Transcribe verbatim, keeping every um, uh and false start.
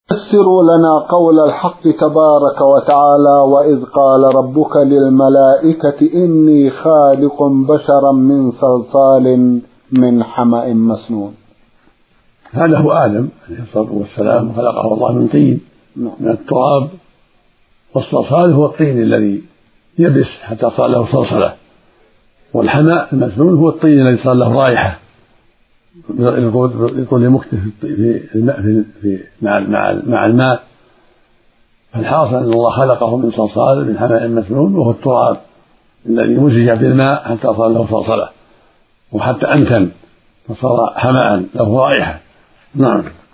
فسروا لنا قول الحق تبارك وتعالى: وإذ قال ربك للملائكة إني خالق بشرا من صلصال من حمأ مسنون. هذا هو آدم عليه الصلاة والسلام، خلقه الله من طين من التراب، والصلصال هو الطين الذي يبس حتى صار له صلصلة، والحمأ المسنون هو الطين الذي صار له رائحة يطول مكته في الماء في مع مع الماء. فالحاصل أن الله خلقه من صلصال من حمأ مسنون، وهو التراب الذي مزج بالماء حتى صار له صلصلة، وحتى أنتن فصار حمأ له رائحة. نعم.